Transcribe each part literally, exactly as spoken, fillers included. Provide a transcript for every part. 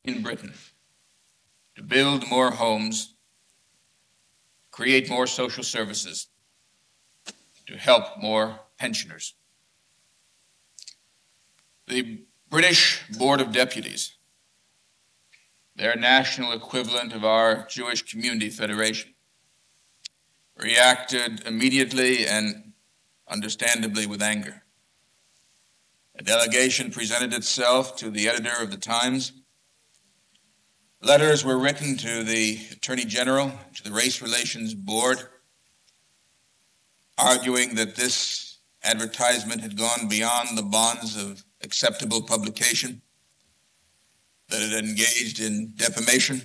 in Britain to build more homes, create more social services, to help more pensioners. The British Board of Deputies, their national equivalent of our Jewish Community Federation, reacted immediately and understandably with anger. A delegation presented itself to the editor of the Times. Letters were written to the Attorney General, to the Race Relations Board, arguing that this advertisement had gone beyond the bonds of acceptable publication, that it engaged in defamation.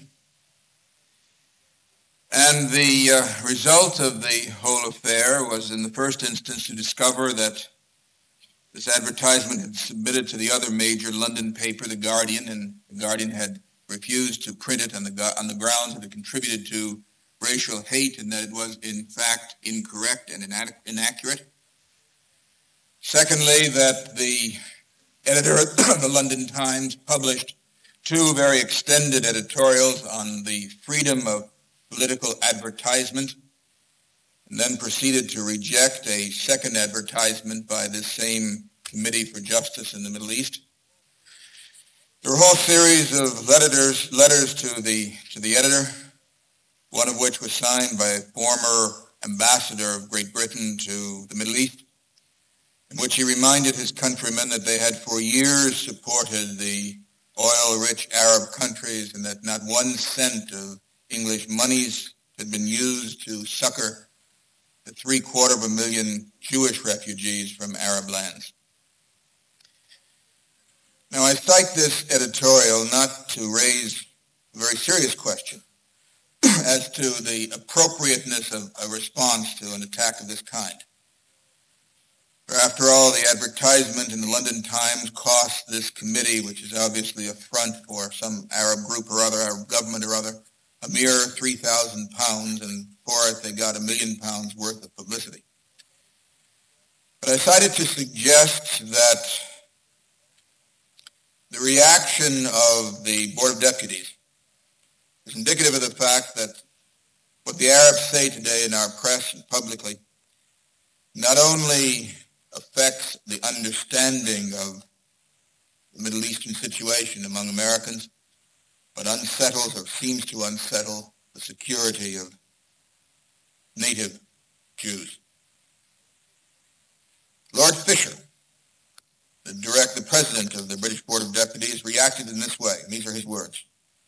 And the uh, result of the whole affair was, in the first instance, to discover that this advertisement had submitted to the other major London paper, The Guardian, and The Guardian had refused to print it on the, on the grounds that it contributed to racial hate and that it was, in fact, incorrect and inaccurate. Secondly, that the editor of the London Times published two very extended editorials on the freedom of political advertisement, and then proceeded to reject a second advertisement by this same Committee for Justice in the Middle East. There were a whole series of letters, letters to the, to the editor, one of which was signed by a former ambassador of Great Britain to the Middle East, in which he reminded his countrymen that they had for years supported the oil-rich Arab countries and that not one cent of English monies had been used to succor the three-quarter of a million Jewish refugees from Arab lands. Now, I cite this editorial not to raise a very serious question as to the appropriateness of a response to an attack of this kind. For after all, the advertisement in the London Times cost this committee, which is obviously a front for some Arab group or other, Arab government or other, a mere three thousand pounds, and for it they got a million pounds worth of publicity. But I cited to suggest that the reaction of the Board of Deputies is indicative of the fact that what the Arabs say today in our press and publicly not only affects the understanding of the Middle Eastern situation among Americans, but unsettles or seems to unsettle the security of native Jews. Lord Fisher, the direct, the president of the British Board of Deputies, reacted in this way, and these are his words.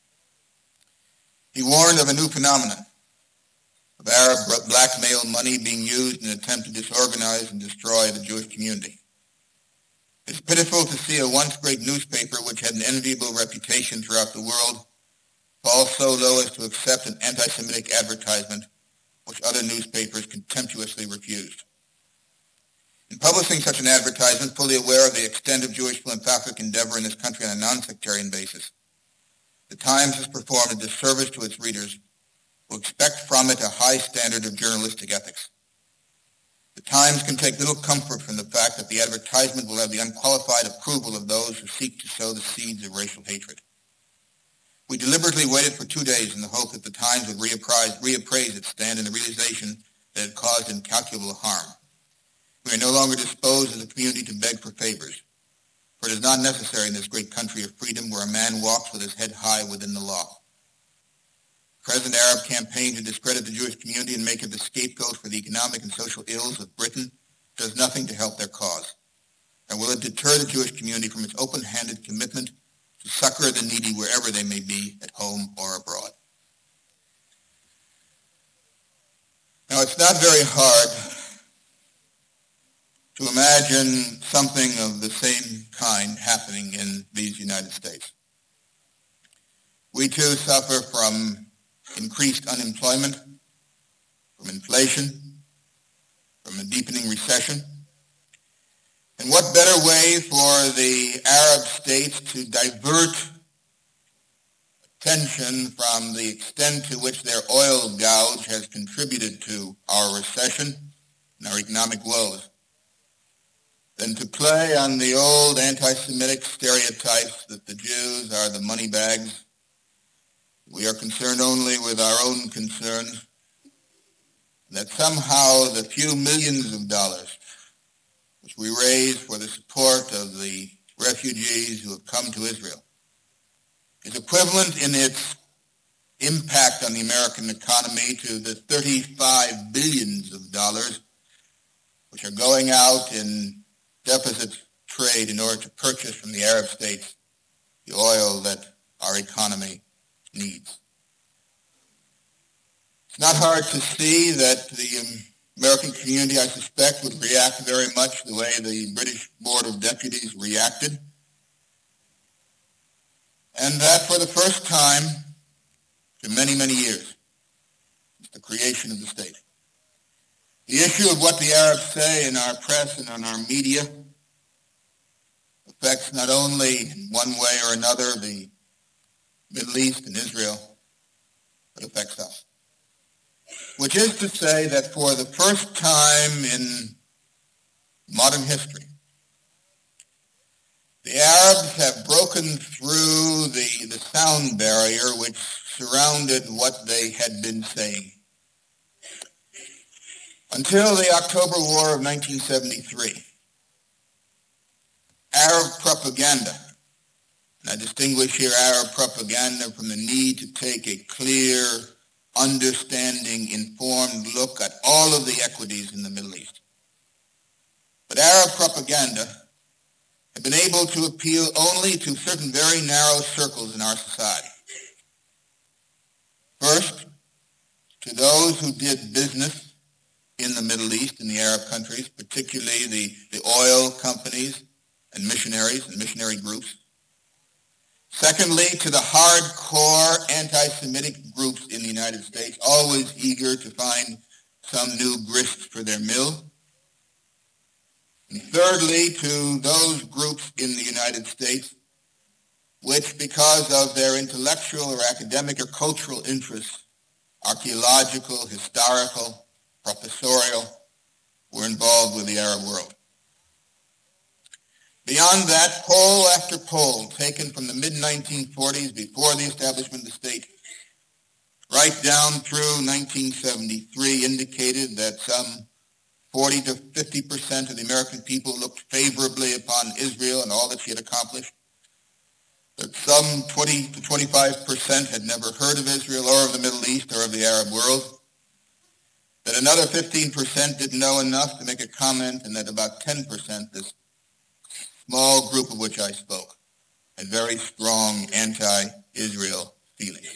He warned of a new phenomenon of Arab blackmail money being used in an attempt to disorganize and destroy the Jewish community. It's pitiful to see a once great newspaper which had an enviable reputation throughout the world fall so low as to accept an anti-Semitic advertisement which other newspapers contemptuously refused. In publishing such an advertisement, fully aware of the extent of Jewish philanthropic endeavor in this country on a non-sectarian basis, the Times has performed a disservice to its readers who expect from it a high standard of journalistic ethics. The Times can take little comfort from the fact that the advertisement will have the unqualified approval of those who seek to sow the seeds of racial hatred. We deliberately waited for two days in the hope that the Times would reappraise, reappraise its stand in the realization that it caused incalculable harm. We are no longer disposed as a community to beg for favors, for it is not necessary in this great country of freedom where a man walks with his head high within the law. The present Arab campaign to discredit the Jewish community and make it the scapegoat for the economic and social ills of Britain does nothing to help their cause. Nor will it deter the Jewish community from its open-handed commitment to succor the needy wherever they may be, at home or abroad. Now, it's not very hard to imagine something of the same kind happening in these United States. We too suffer from increased unemployment, from inflation, from a deepening recession. And what better way for the Arab states to divert attention from the extent to which their oil gouge has contributed to our recession and our economic woes than to play on the old anti-Semitic stereotypes that the Jews are the money bags we are concerned only with our own concerns, that somehow the few millions of dollars which we raise for the support of the refugees who have come to Israel is equivalent in its impact on the American economy to the thirty-five billions of dollars which are going out in deficit trade in order to purchase from the Arab states the oil that our economy needs. It's not hard to see that the American community, I suspect, would react very much the way the British Board of Deputies reacted, and that for the first time in many, many years, it's the creation of the state. The issue of what the Arabs say in our press and on our media affects not only in one way or another the Middle East and Israel, but affects us. Which is to say that for the first time in modern history, the Arabs have broken through the, the sound barrier which surrounded what they had been saying. Until the October War of nineteen seventy-three, Arab propaganda, and I distinguish here Arab propaganda from the need to take a clear, understanding, informed look at all of the equities in the Middle East. But Arab propaganda had been able to appeal only to certain very narrow circles in our society. First, to those who did business in the Middle East, in the Arab countries, particularly the, the oil companies and missionaries and missionary groups. Secondly, to the hardcore anti-Semitic groups in the United States, always eager to find some new grist for their mill. And thirdly, to those groups in the United States which, because of their intellectual or academic or cultural interests, archaeological, historical, professorial, were involved with the Arab world. Beyond that, poll after poll taken from the mid nineteen forties, before the establishment of the state, right down through nineteen seventy-three, indicated that some forty to fifty percent of the American people looked favorably upon Israel and all that she had accomplished, that some twenty to twenty-five percent had never heard of Israel or of the Middle East or of the Arab world, that another fifteen percent didn't know enough to make a comment, and that about ten percent, this small group of which I spoke, had very strong anti-Israel feelings.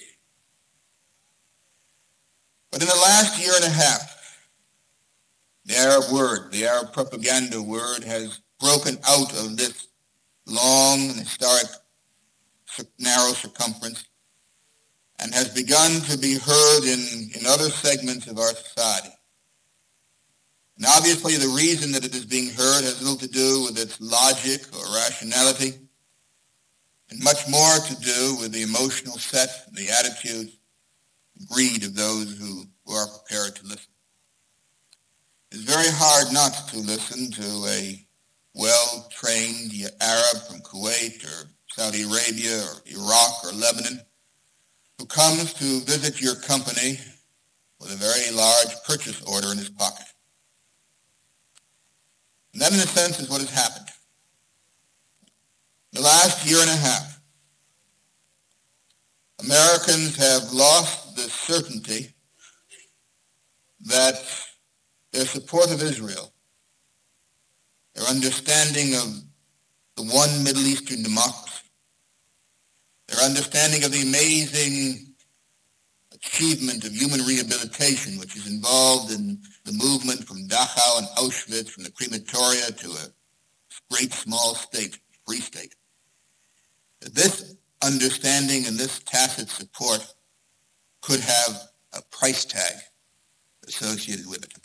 But in the last year and a half, the Arab word, the Arab propaganda word, has broken out of this long and historic narrow circumference and has begun to be heard in, in other segments of our society. And obviously the reason that it is being heard has little to do with its logic or rationality, and much more to do with the emotional set, the attitude, the greed of those who, who are prepared to listen. It's very hard not to listen to a well-trained Arab from Kuwait or Saudi Arabia or Iraq or Lebanon who comes to visit your company with a very large purchase order in his pocket. And that, in a sense, is what has happened. The last year and a half, Americans have lost the certainty that their support of Israel, their understanding of the one Middle Eastern democracy, their understanding of the amazing achievement of human rehabilitation, which is involved in the movement from Dachau and Auschwitz, from the crematoria to a great small state, free state. This understanding and this tacit support could have a price tag associated with it.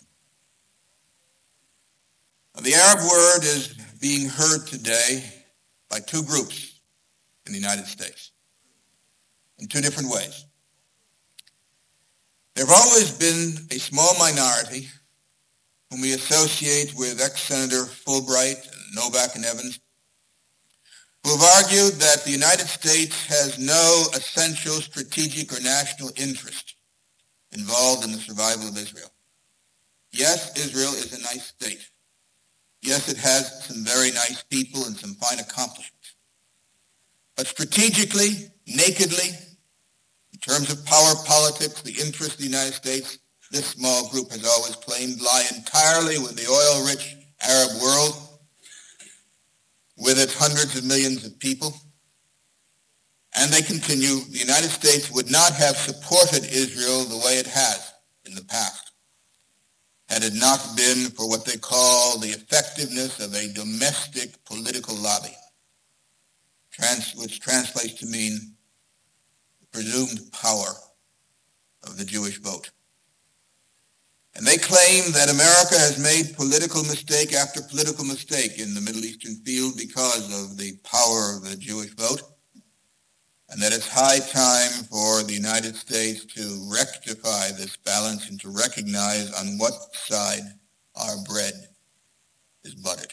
Now, the Arab word is being heard today by two groups in the United States in two different ways. There have always been a small minority whom we associate with ex-Senator Fulbright and Novak and Evans, who have argued that the United States has no essential strategic or national interest involved in the survival of Israel. Yes, Israel is a nice state. Yes, it has some very nice people and some fine accomplishments. But strategically, nakedly, in terms of power politics, the interests of the United States, this small group has always claimed, lie entirely with the oil-rich Arab world, with its hundreds of millions of people. And they continue, the United States would not have supported Israel the way it has in the past, had it not been for what they call the effectiveness of a domestic political lobby, trans- which translates to mean the presumed power of the Jewish vote. And they claim that America has made political mistake after political mistake in the Middle Eastern field because of the power of the Jewish vote, and that it's high time for the United States to rectify this balance and to recognize on what side our bread is buttered.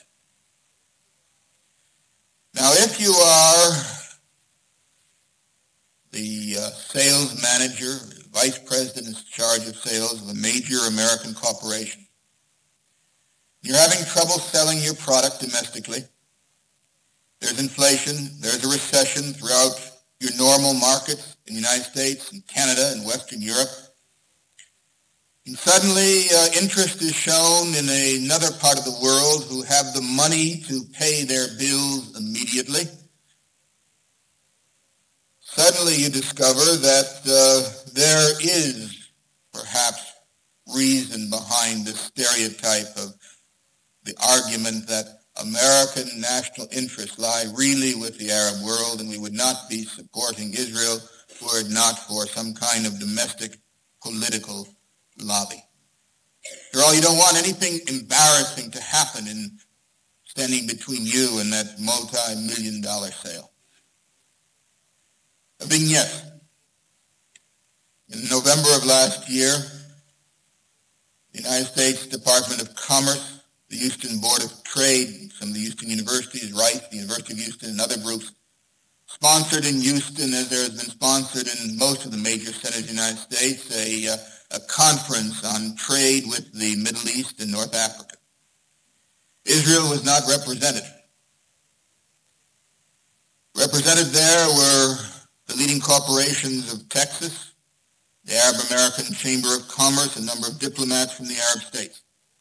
Now, if you are the uh, sales manager, vice president in charge of sales of a major American corporation, you're having trouble selling your product domestically, there's inflation, there's a recession throughout your normal markets in the United States and Canada and Western Europe, and suddenly uh, interest is shown in another part of the world who have the money to pay their bills immediately. Suddenly you discover that uh, there is perhaps reason behind this stereotype of the argument that American national interests lie really with the Arab world, and we would not be supporting Israel were it not for some kind of domestic political lobby. After all, you don't want anything embarrassing to happen in standing between you and that multi-million dollar sale. A vignette. In November of last year, the United States Department of Commerce, the Houston Board of Trade, some of the Houston universities, Rice, the University of Houston, and other groups, sponsored in Houston, as there has been sponsored in most of the major centers of the United States, a, uh, a conference on trade with the Middle East and North Africa. Israel was not represented. Represented there were the leading corporations of Texas, the Arab American Chamber of Commerce, a number of diplomats from the Arab states.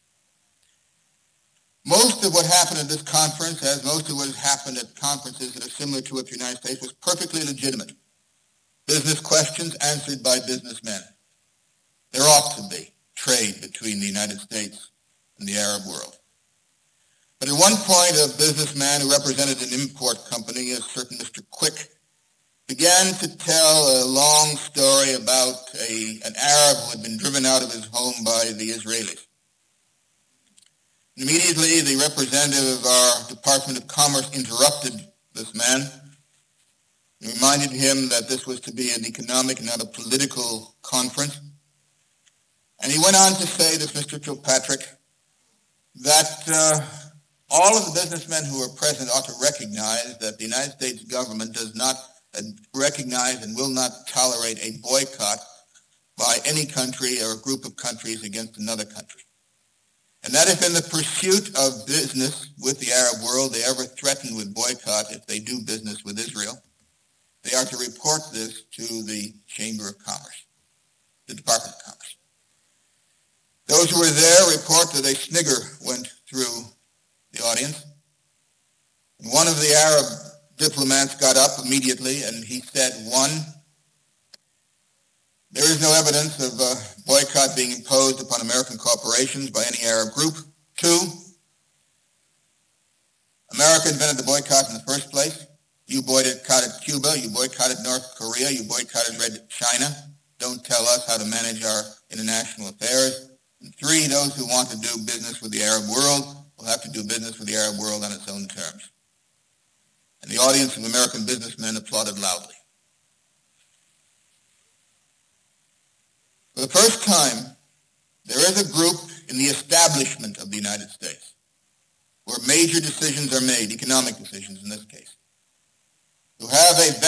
Most of what happened at this conference, as most of what has happened at conferences that are similar to it in the United States, was perfectly legitimate. Business questions answered by businessmen. There ought to be trade between the United States and the Arab world. But at one point, a businessman who represented an import company, a certain Mister Quick, began to tell a long story about a, an Arab who had been driven out of his home by the Israelis. Immediately, the representative of our Department of Commerce interrupted this man and reminded him that this was to be an economic and not a political conference. And he went on to say, this Mister Kilpatrick, that uh, all of the businessmen who are present ought to recognize that the United States government does not uh, recognize and will not tolerate a boycott by any country or a group of countries against another country. And that if in the pursuit of business with the Arab world they ever threaten with boycott if they do business with Israel, they are to report this to the Chamber of Commerce, the Department of Commerce. Those who were there report that a snigger went through the audience. And one of the Arab diplomats got up immediately and he said, one, there is no evidence of uh, boycott being imposed upon American corporations by any Arab group. Two, America invented the boycott in the first place. You boycotted Cuba, you boycotted North Korea, you boycotted Red China. Don't tell us how to manage our international affairs. And three, those who want to do business with the Arab world will have to do business with the Arab world on its own terms. And the audience of American businessmen applauded loudly. For the first time, there is a group in the establishment of the United States where major decisions are made, economic decisions in this case,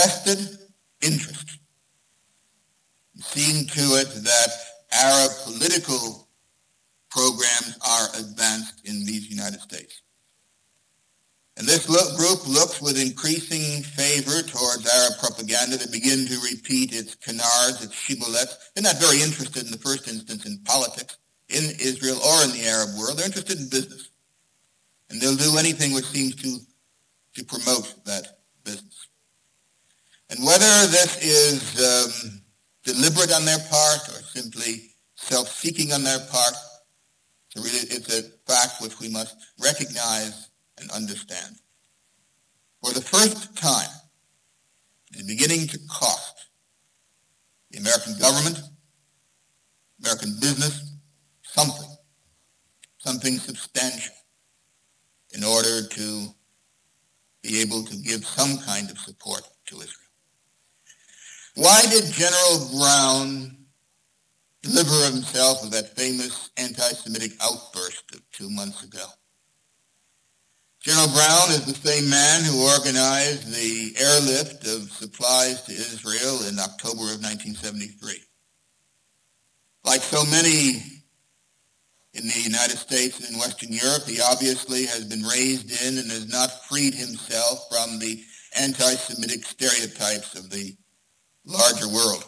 vested interest in seeing to it that Arab political programs are advanced in these United States. And this lo- group looks with increasing favor towards Arab propaganda to begin to repeat its canards, its shibboleths. They're not very interested in the first instance in politics in Israel or in the Arab world. They're interested in business. And they'll do anything which seems to, to promote that business. And whether this is um, deliberate on their part or simply self-seeking on their part, it's a, really, it's a fact which we must recognize and understand. For the first time, it is beginning to cost the American government, American business, something, something substantial in order to be able to give some kind of support to Israel. Why did General Brown deliver himself of that famous anti-Semitic outburst of two months ago? General Brown is the same man who organized the airlift of supplies to Israel in October of nineteen seventy-three. Like so many in the United States and in Western Europe, he obviously has been raised in and has not freed himself from the anti-Semitic stereotypes of the larger world.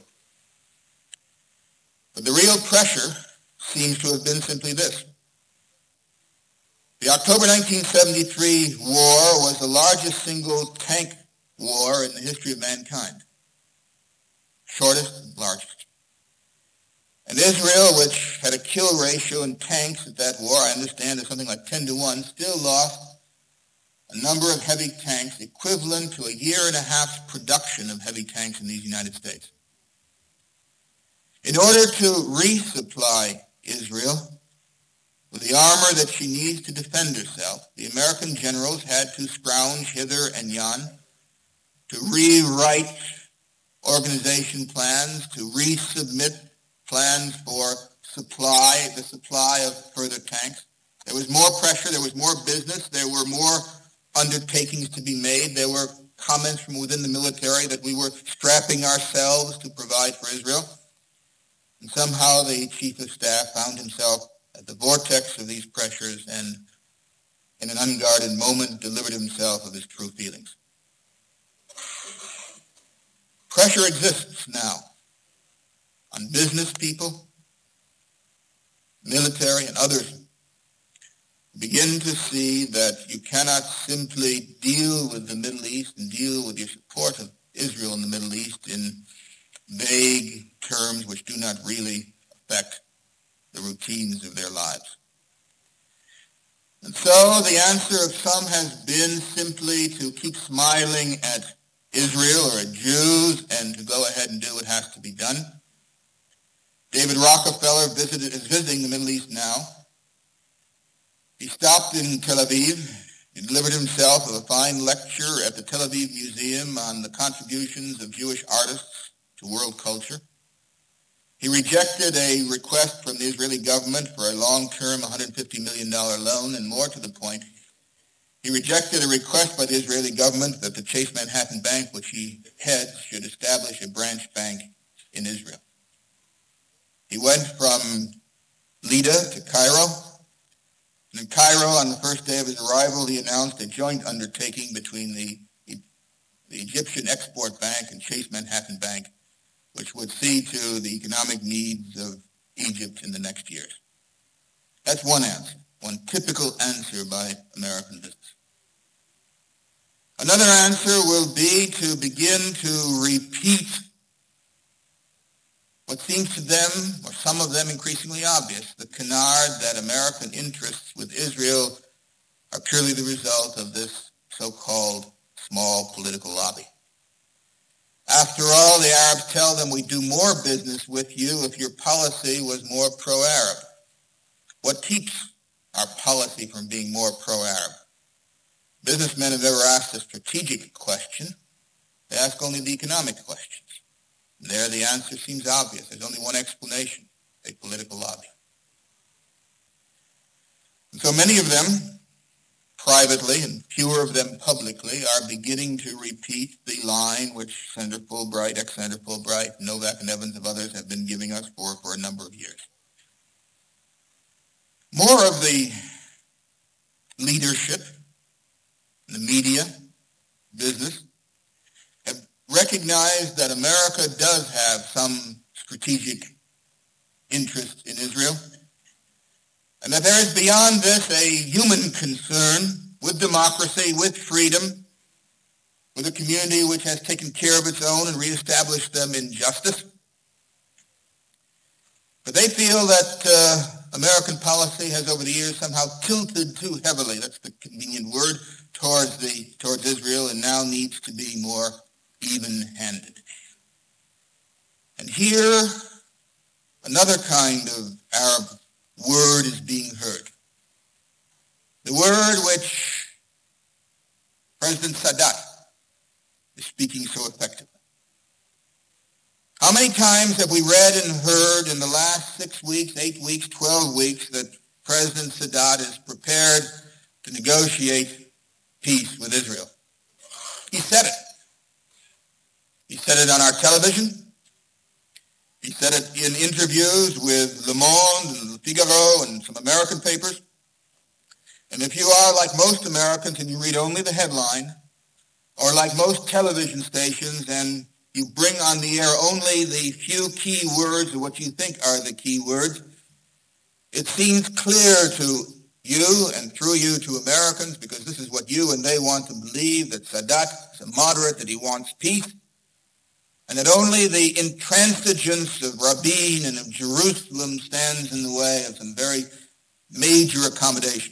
But the real pressure seems to have been simply this. The October nineteen seventy-three war was the largest single tank war in the history of mankind. Shortest and largest. And Israel, which had a kill ratio in tanks at that war, I understand, is something like ten to one, still lost a number of heavy tanks equivalent to a year and a half's production of heavy tanks in these United States. In order to resupply Israel with the armor that she needs to defend herself, the American generals had to scrounge hither and yon, to rewrite organization plans, to resubmit plans for supply, the supply of further tanks. There was more pressure, there was more business, there were more undertakings to be made. There were comments from within the military that we were strapping ourselves to provide for Israel. And somehow the chief of staff found himself at the vortex of these pressures and in an unguarded moment delivered himself of his true feelings. Pressure exists now on business people, military, and others. Begin to see that you cannot simply deal with the Middle East and deal with your support of Israel in the Middle East in vague terms which do not really affect the routines of their lives. And so the answer of some has been simply to keep smiling at Israel or at Jews and to go ahead and do what has to be done. David Rockefeller visited, is visiting the Middle East now. He stopped in Tel Aviv. He delivered himself of a fine lecture at the Tel Aviv Museum on the contributions of Jewish artists to world culture. He rejected a request from the Israeli government for a long-term one hundred fifty million dollars loan, and more to the point, he rejected a request by the Israeli government that the Chase Manhattan Bank, which he heads, should establish a branch bank in Israel. He went from Lida to Cairo. And in Cairo, on the first day of his arrival, he announced a joint undertaking between the, the Egyptian Export Bank and Chase Manhattan Bank, which would see to the economic needs of Egypt in the next years. That's one answer, one typical answer by American business. Another answer will be to begin to repeat what seems to them, or some of them increasingly obvious, the canard that American interests with Israel are purely the result of this so-called small political lobby. After all, the Arabs tell them we do more business with you if your policy was more pro-Arab. What keeps our policy from being more pro-Arab? Businessmen have never asked a strategic question. They ask only the economic questions. And there the answer seems obvious. There's only one explanation, a political lobby. And so many of them, privately, and fewer of them publicly, are beginning to repeat the line which Senator Fulbright, ex-Senator Fulbright, Novak and Evans and others have been giving us for, for a number of years. More of the leadership, the media, business, have recognized that America does have some strategic interest in Israel, and that there is beyond this a human concern with democracy, with freedom, with a community which has taken care of its own and reestablished them in justice. But they feel that uh, American policy has over the years somehow tilted too heavily, that's the convenient word, towards the towards Israel, and now needs to be more even-handed. And here, another kind of Arab word is being heard. The word which President Sadat is speaking so effectively. How many times have we read and heard in the last six weeks, eight weeks, twelve weeks that President Sadat is prepared to negotiate peace with Israel? He said it. He said it on our television. He said it in interviews with Le Monde and Le Figaro and some American papers. And if you are like most Americans and you read only the headline, or like most television stations and you bring on the air only the few key words or what you think are the key words, it seems clear to you and through you to Americans, because this is what you and they want to believe, that Sadat is a moderate, that he wants peace, and that only the intransigence of Rabin and of Jerusalem stands in the way of some very major accommodations.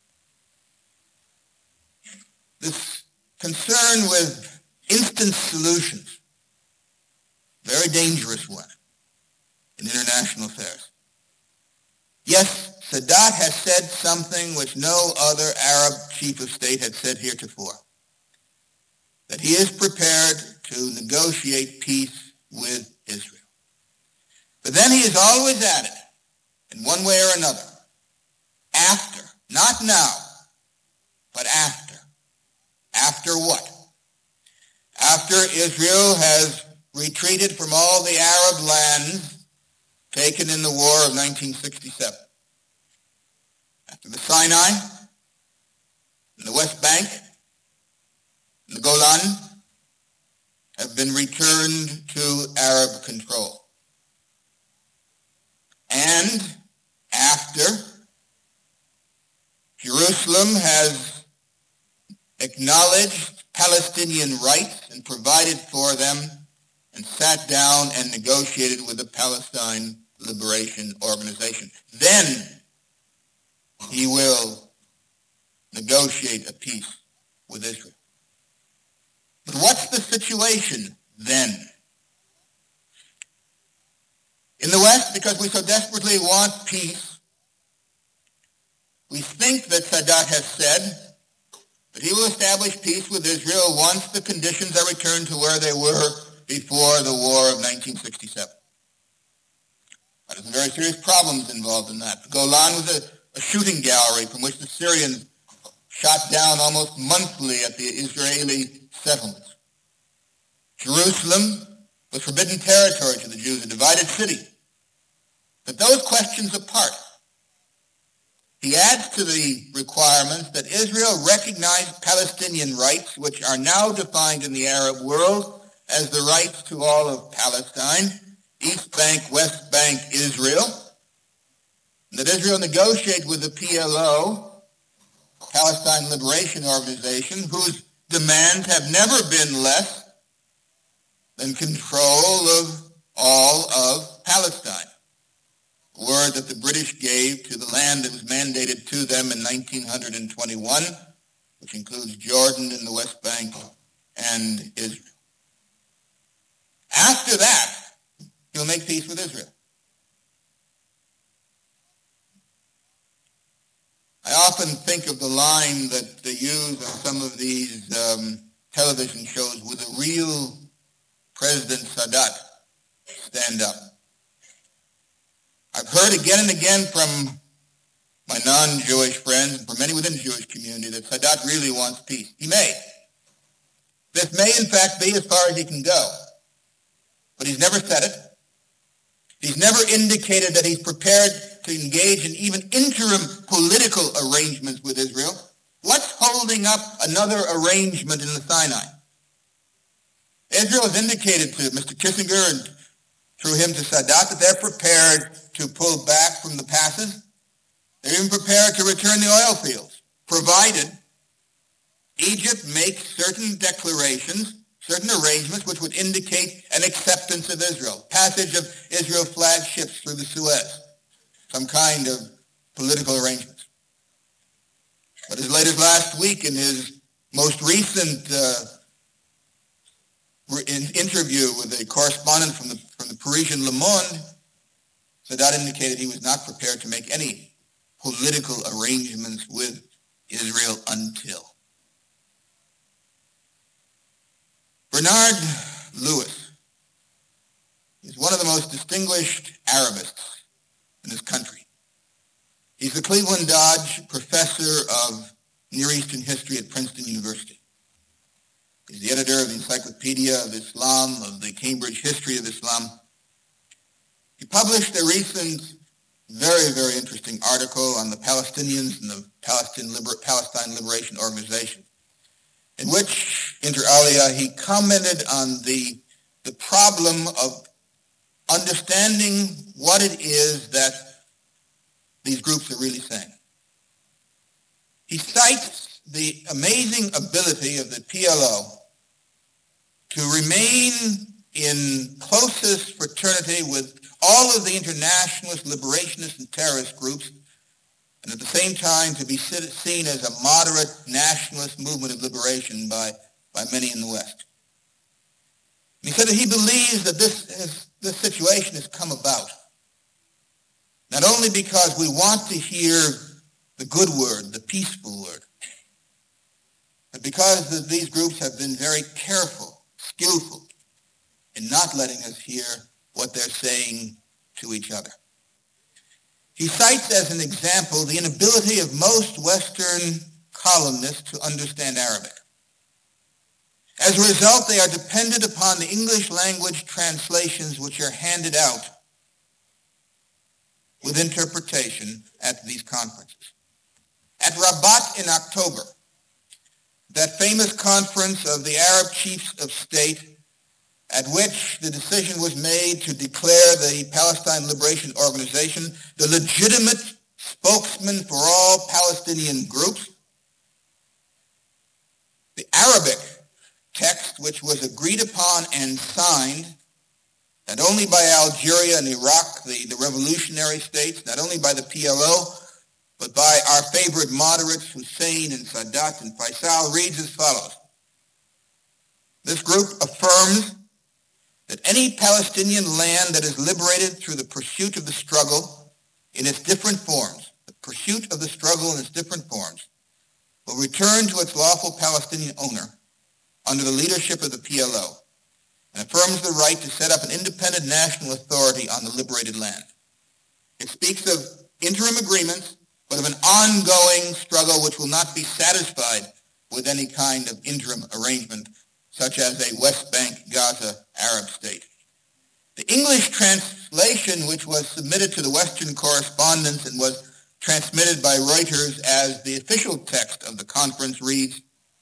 This concern with instant solutions, very dangerous one in international affairs. Yes, Sadat has said something which no other Arab chief of state had said heretofore, that he is prepared to negotiate peace with Israel. But then he is always at it, in one way or another, after, not now, but after. After what? After Israel has retreated from all the Arab lands taken in the war of nineteen sixty-seven. After the Sinai, and the West Bank, and the Golan have been returned to Arab control. And after Jerusalem has acknowledged Palestinian rights and provided for them and sat down and negotiated with the Palestine Liberation Organization. Then he will negotiate a peace with Israel. But what's the situation then? In the West, because we so desperately want peace, we think that Sadat has said that he will establish peace with Israel once the conditions are returned to where they were before the war of nineteen sixty-seven. But there's very serious problems involved in that. The Golan was a, a shooting gallery from which the Syrians shot down almost monthly at the Israeli settlements. Jerusalem was forbidden territory to the Jews, a divided city. But those questions apart, he adds to the requirements that Israel recognize Palestinian rights, which are now defined in the Arab world as the rights to all of Palestine, East Bank, West Bank, Israel, and that Israel negotiate with the P L O, Palestine Liberation Organization, whose demands have never been less than control of all of Palestine. A word that the British gave to the land that was mandated to them in nineteen twenty-one, which includes Jordan and the West Bank and Israel. After that, he'll make peace with Israel. I often think of the line that they use on some of these um, television shows, with a real President Sadat stand up. I've heard again and again from my non-Jewish friends and from many within the Jewish community that Sadat really wants peace. He may. This may, in fact, be as far as he can go. But he's never said it. He's never indicated that he's prepared to engage in even interim political arrangements with Israel. What's holding up another arrangement in the Sinai? Israel has indicated to Mister Kissinger and through him to Sadat that they're prepared to pull back from the passes. They're even prepared to return the oil fields, provided Egypt makes certain declarations, certain arrangements which would indicate an acceptance of Israel, passage of Israel-flagged ships through the Suez, some kind of political arrangements. But as late as last week, in his most recent uh, in interview with a correspondent from the, from the Parisian Le Monde, Sadat indicated he was not prepared to make any political arrangements with Israel until. Bernard Lewis is one of the most distinguished Arabists in this country. He's the Cleveland Dodge Professor of Near Eastern History at Princeton University. He's the editor of the Encyclopedia of Islam, of the Cambridge History of Islam. He published a recent, very, very interesting article on the Palestinians and the Palestine, Liber- Palestine Liberation Organization, in which, inter alia, he commented on the, the problem of understanding what it is that these groups are really saying. He cites the amazing ability of the P L O to remain in closest fraternity with all of the internationalist, liberationist, and terrorist groups, and at the same time to be seen as a moderate nationalist movement of liberation by, by many in the West. And he said that he believes that this, has, this situation has come about not only because we want to hear the good word, the peaceful word, but because these groups have been very careful, skillful in not letting us hear what they're saying to each other. He cites as an example the inability of most Western columnists to understand Arabic. As a result, they are dependent upon the English language translations which are handed out with interpretation at these conferences. At Rabat in October, that famous conference of the Arab chiefs of state at which the decision was made to declare the Palestine Liberation Organization the legitimate spokesman for all Palestinian groups, the Arabic text, which was agreed upon and signed not only by Algeria and Iraq, the, the revolutionary states, not only by the P L O, but by our favorite moderates, Hussein and Sadat and Faisal, reads as follows. This group affirms that any Palestinian land that is liberated through the pursuit of the struggle in its different forms, the pursuit of the struggle in its different forms, will return to its lawful Palestinian owner under the leadership of the P L O, and affirms the right to set up an independent national authority on the liberated land. It speaks of interim agreements, but of an ongoing struggle which will not be satisfied with any kind of interim arrangement, such as a West Bank Gaza Arab state. The English translation, which was submitted to the Western correspondents and was transmitted by Reuters as the official text of the conference, reads,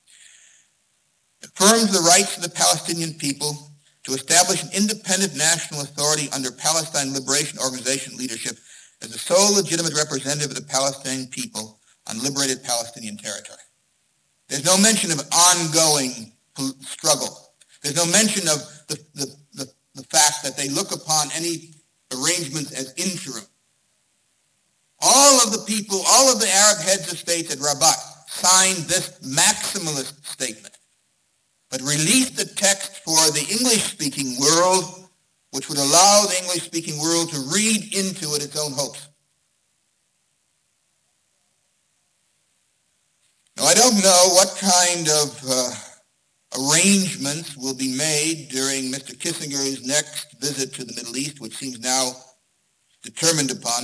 affirms the rights of the Palestinian people to establish an independent national authority under Palestine Liberation Organization leadership as the sole legitimate representative of the Palestinian people on liberated Palestinian territory. There's no mention of ongoing struggle. There's no mention of the, the, the, the fact that they look upon any arrangements as interim. All of the people, all of the Arab heads of states at Rabat signed this maximalist statement, but released the text for the English-speaking world, which would allow the English-speaking world to read into it its own hopes. Now, I don't know what kind of uh, arrangements will be made during Mister Kissinger's next visit to the Middle East, which seems now determined upon.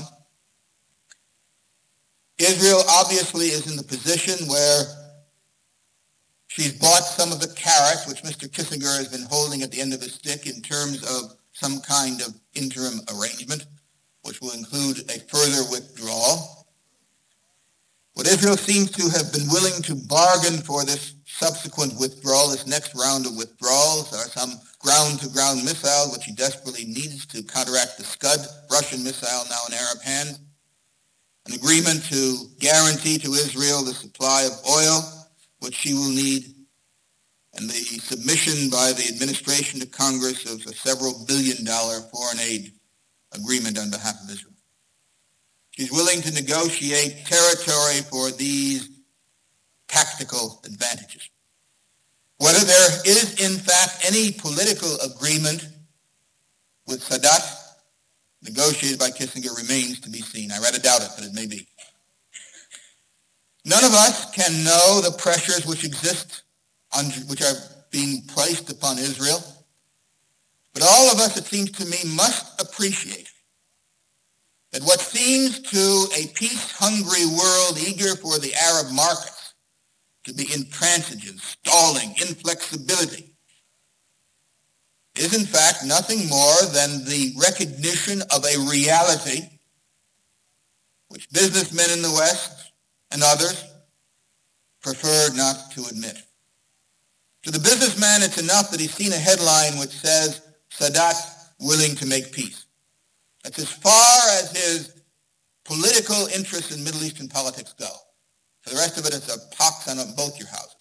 Israel obviously is in the position where She's bought some of the carrot, which Mister Kissinger has been holding at the end of his stick in terms of some kind of interim arrangement, which will include a further withdrawal. What Israel seems to have been willing to bargain for this subsequent withdrawal, this next round of withdrawals, are some ground-to-ground missiles, which he desperately needs to counteract the Scud Russian missile now in Arab hands, an agreement to guarantee to Israel the supply of oil, which she will need, and the submission by the administration to Congress of a several billion dollar foreign aid agreement on behalf of Israel. She's willing to negotiate territory for these tactical advantages. Whether there is, in fact, any political agreement with Sadat negotiated by Kissinger remains to be seen. I rather doubt it, but it may be. None of us can know the pressures which exist, on, which are being placed upon Israel, but all of us, it seems to me, must appreciate that what seems to a peace-hungry world eager for the Arab markets to be intransigent, stalling, inflexibility, is in fact nothing more than the recognition of a reality which businessmen in the West and others prefer not to admit. To the businessman, it's enough that he's seen a headline which says, Sadat willing to make peace. That's as far as his political interests in Middle Eastern politics go. For the rest of it, it's a pox on both your houses.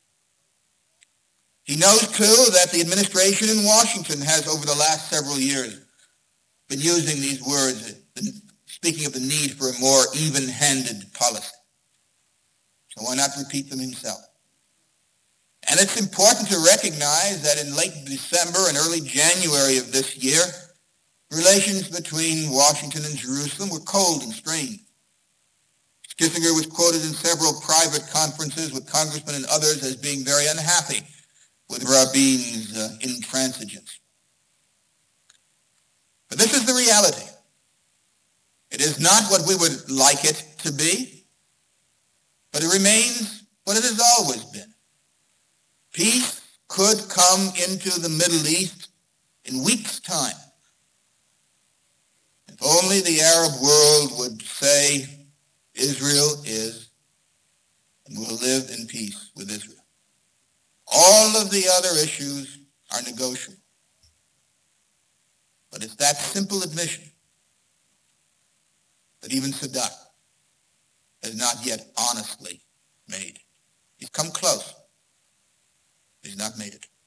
He knows, too, that the administration in Washington has, over the last several years, been using these words, speaking of the need for a more even-handed policy. So why not repeat them himself? And it's important to recognize that in late December and early January of this year, relations between Washington and Jerusalem were cold and strained. Kissinger was quoted in several private conferences with congressmen and others as being very unhappy with Rabin's uh, intransigence. But this is the reality. It is not what we would like it to be, but it remains what it has always been. Peace could come into the Middle East in weeks' time. If only the Arab world would say, Israel is and will live in peace with Israel. All of the other issues are negotiable. But it's that simple admission that even Sadat has not yet honestly made. He's come close. He's not made it.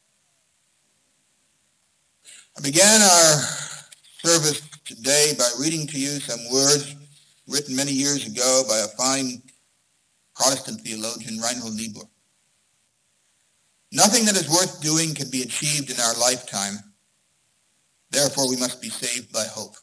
I began our service today by reading to you some words written many years ago by a fine Protestant theologian, Reinhold Niebuhr. Nothing that is worth doing can be achieved in our lifetime. Therefore, we must be saved by hope.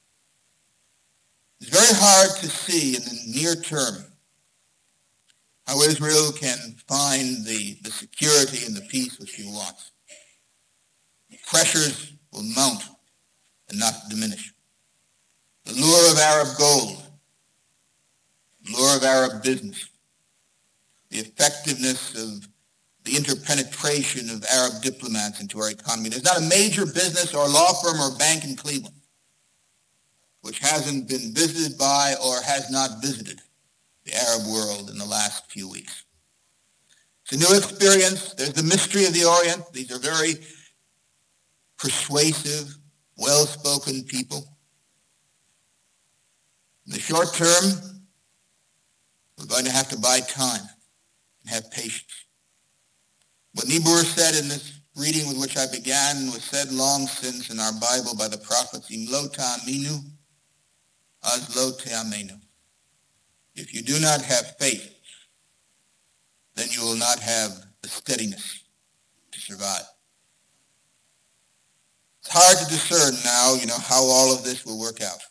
It's very hard to see in the near term how Israel can find the, the security and the peace which she wants. The pressures will mount and not diminish. The lure of Arab gold, the lure of Arab business, the effectiveness of the interpenetration of Arab diplomats into our economy. There's not a major business or law firm or bank in Cleveland which hasn't been visited by or has not visited the Arab world in the last few weeks. It's a new experience. There's the mystery of the Orient. These are very persuasive, well-spoken people. In the short term, we're going to have to buy time and have patience. What Niebuhr said in this reading with which I began was said long since in our Bible by the prophets, Im lo ta'aminu, az lo te'amenu. If you do not have faith, then you will not have the steadiness to survive. It's hard to discern now, you know, how all of this will work out.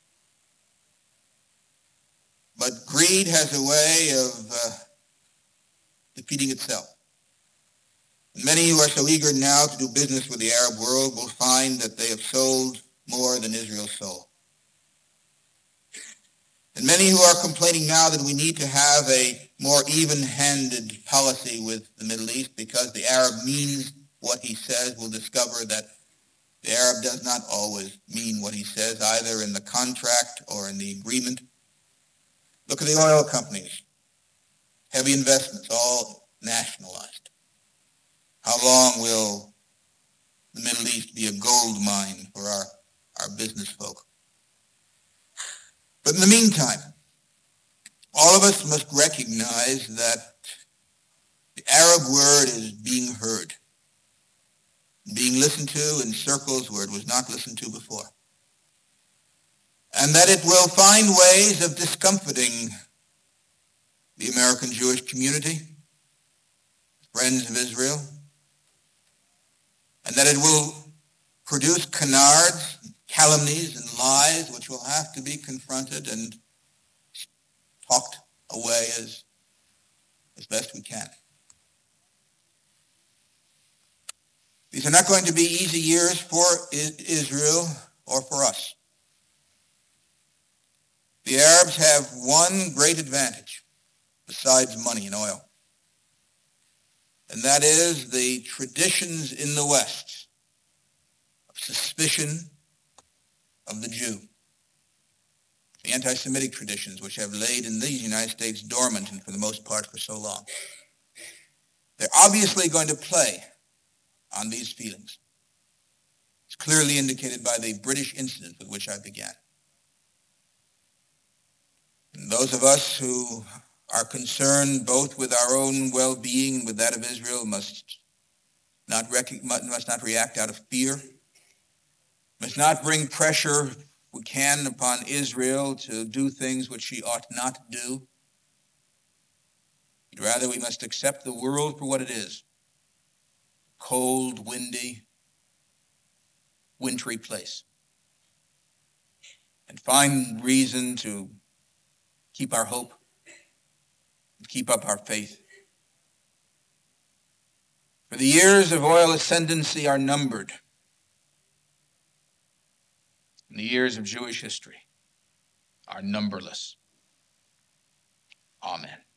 But greed has a way of uh, defeating itself. Many who are so eager now to do business with the Arab world will find that they have sold more than Israel sold. And many who are complaining now that we need to have a more even-handed policy with the Middle East because the Arab means what he says will discover that the Arab does not always mean what he says, either in the contract or in the agreement. Look at the oil companies. Heavy investments, all nationalized. How long will the Middle East be a gold mine for our, our business folk? But in the meantime, all of us must recognize that the Arab word is being heard, being listened to in circles where it was not listened to before, and that it will find ways of discomfiting the American Jewish community, friends of Israel, and that it will produce canards, calumnies, and lies which will have to be confronted and talked away as, as best we can. These are not going to be easy years for Israel or for us. The Arabs have one great advantage besides money and oil, and that is the traditions in the West of suspicion of the Jew, the anti-Semitic traditions which have laid in the United States dormant and for the most part for so long. They're obviously going to play on these feelings. It's clearly indicated by the British incident with which I began. And those of us who are concerned both with our own well-being and with that of Israel must not, rec- must not react out of fear, must not bring pressure, if we can, upon Israel to do things which she ought not do. Rather, we must accept the world for what it is. Cold, windy, wintry place. And find reason to keep our hope, keep up our faith. For the years of oil ascendancy are numbered, and the years of Jewish history are numberless. Amen.